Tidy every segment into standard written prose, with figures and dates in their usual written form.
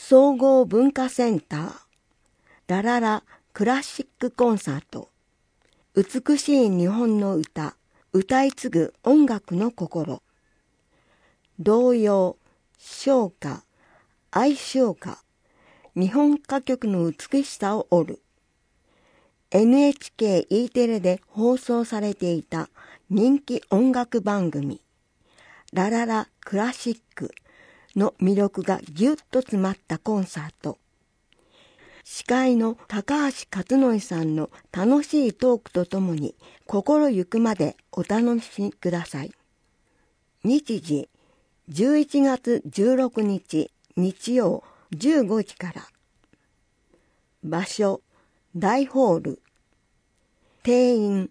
総合文化センターラララクラシックコンサート、美しい日本の歌、歌い継ぐ音楽の心、童謡、唱歌、愛唱歌、日本歌曲の美しさを織る。NHKE テレで放送されていた人気音楽番組、ラララクラシックの魅力がぎゅっと詰まったコンサート。司会の高橋克典さんの楽しいトークとともに心ゆくまでお楽しみください。日時11月16日日曜15時から。場所大ホール。定員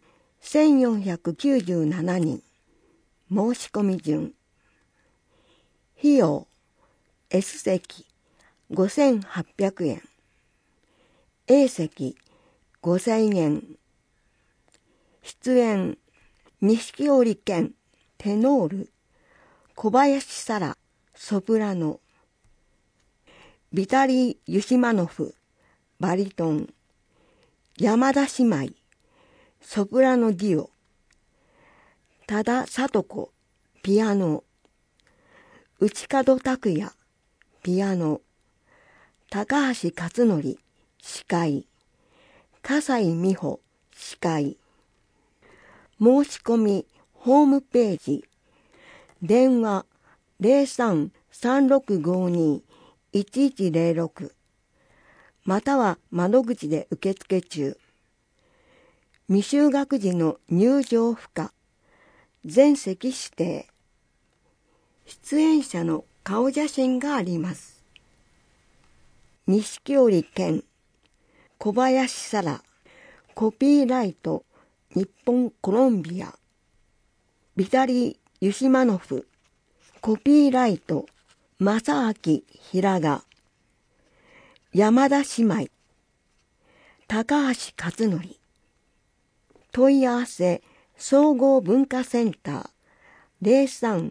1497人。申し込み順。費用 S 席5800円。A 席5000円。出演錦織健テノール、小林沙羅ソプラノ、ビタリー・ユシマノフバリトン、山田姉妹ソプラノデュオ、多田聡子ピアノ、内門拓也ピアノ、高橋克典司会、笠井美穂司会。申し込みホームページ、電話03-3652-1106または窓口で受付中。未就学児の入場不可、全席指定。出演者の顔写真があります。錦織健、小林沙羅、コピーライト日本コロンビア、ビタリー・ユシマノフ、コピーライト正明平賀、山田姉妹、高橋克典。問い合わせ総合文化センター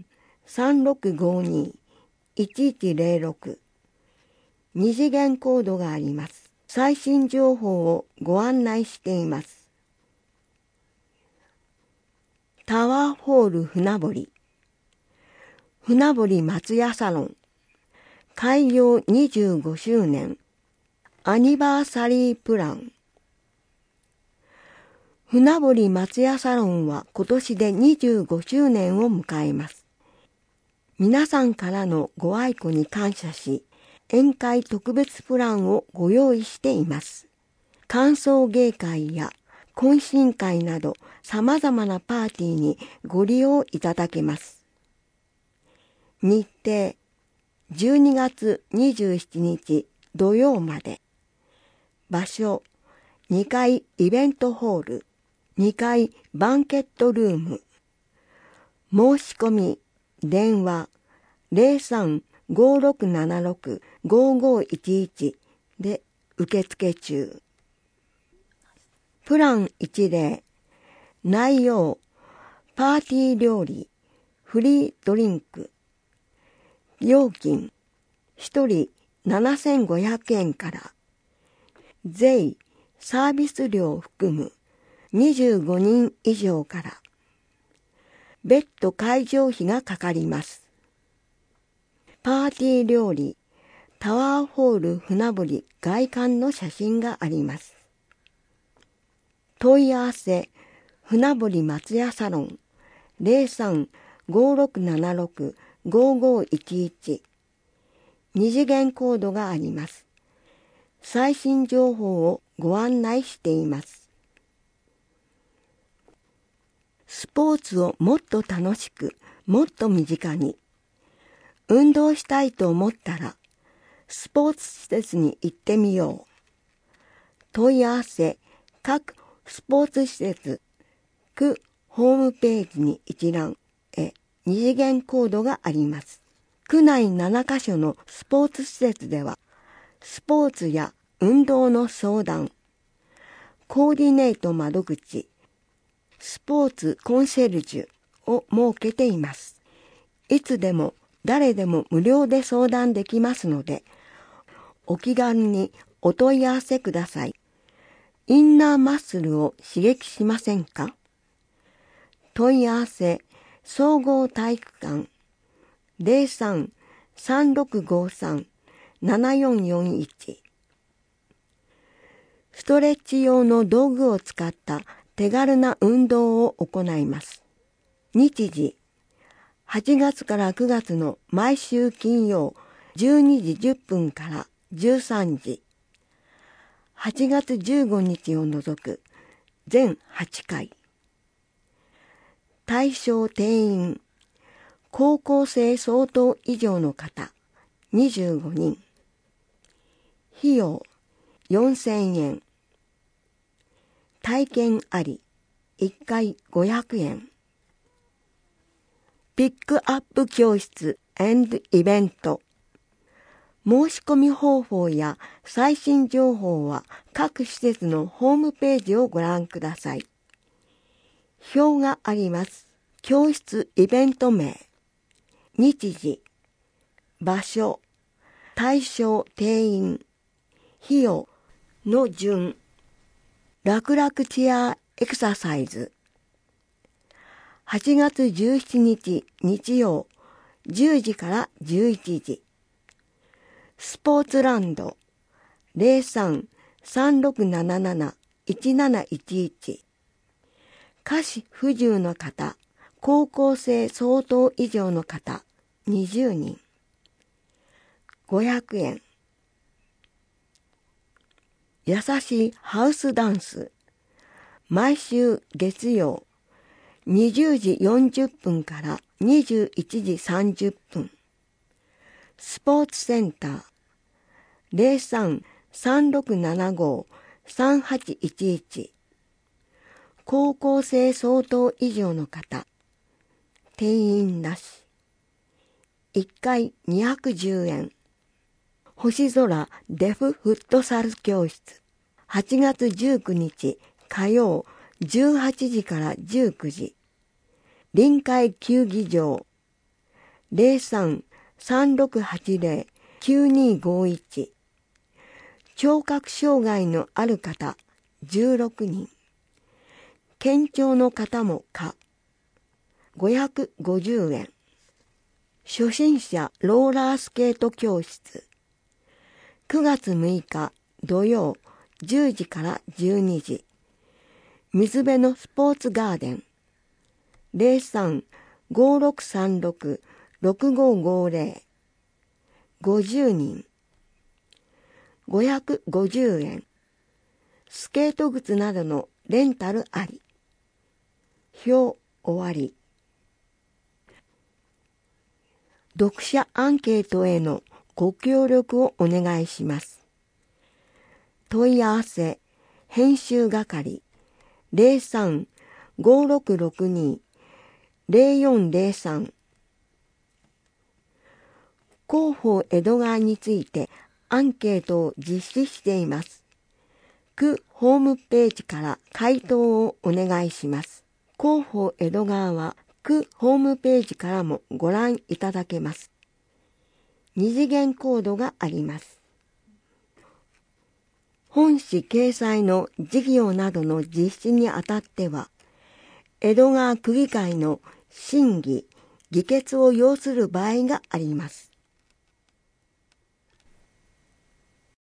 03-3652-1106。二次元コードがあります。最新情報をご案内しています。タワーホール船堀、船堀松屋サロン、開業25周年アニバーサリープラン。船堀松屋サロンは今年で25周年を迎えます。皆さんからのご愛顧に感謝し、宴会特別プランをご用意しています。歓送迎会や懇親会など様々なパーティーにご利用いただけます。日程12月27日土曜まで。場所2階イベントホール、2階バンケットルーム。申し込み電話03-5676-5511で受付中。プラン10、内容パーティー料理、フリードリンク。料金1人7500円から。税サービス料含む25人以上から。別途会場費がかかります。パーティー料理、タワーホール船堀外観の写真があります。問い合わせ船堀松屋サロン03-5676-5511。二次元コードがあります。最新情報をご案内しています。スポーツをもっと楽しく、もっと身近に。運動したいと思ったら、スポーツ施設に行ってみよう。問い合わせ各スポーツ施設、区ホームページに一覧へ二次元コードがあります。区内7カ所のスポーツ施設では、スポーツや運動の相談、コーディネート窓口、スポーツコンシェルジュを設けています。いつでも誰でも無料で相談できますので、 お気軽にお問い合わせください。インナーマッスルを刺激しませんか？問い合わせ、総合体育館 03-3653-7441 ストレッチ用の道具を使った手軽な運動を行います。日時、8月から9月の毎週金曜12時10分から13時。8月15日を除く全8回。対象定員、高校生相当以上の方25人。費用4000円。体験あり1回500円。ピックアップ教室&イベント。申し込み方法や最新情報は各施設のホームページをご覧ください。表があります。教室イベント名、日時、場所、対象定員、費用の順、楽々チアエクササイズ。8月17日日曜10時から11時。スポーツランド 03-3677-1711 下肢不自由の方、高校生相当以上の方20人。500円。優しいハウスダンス。毎週月曜20時40分から21時30分。スポーツセンター 03-3675-3811 高校生相当以上の方、定員なし。1回210円。星空デフフットサル教室。8月19日火曜18時から19時。臨海球技場 03-3680-9251 聴覚障害のある方16人。健聴の方も可。550円。初心者ローラースケート教室。9月6日土曜10時から12時。水辺のスポーツガーデン。03-5636-6550 50人。550円。スケート靴などのレンタルあり。表終わり。読者アンケートへのご協力をお願いします。問い合わせ編集係 03-5662-0403 広報江戸川についてアンケートを実施しています。区ホームページから回答をお願いします。広報江戸川は区ホームページからもご覧いただけます。二次元コードがあります。本誌掲載の事業などの実施にあたっては、江戸川区議会の審議・議決を要する場合があります。